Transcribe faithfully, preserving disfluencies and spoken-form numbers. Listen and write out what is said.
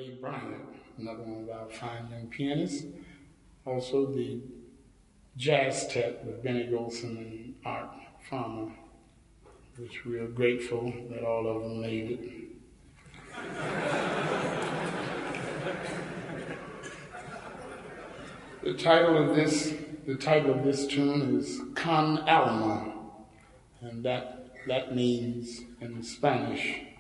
Ray Bryant, another one of our fine young pianists. Also the jazz tech with Benny Golson and Art Farmer, which we are grateful that all of them made it. The title of this, the title of this tune is Con Alma, and that that means in Spanish,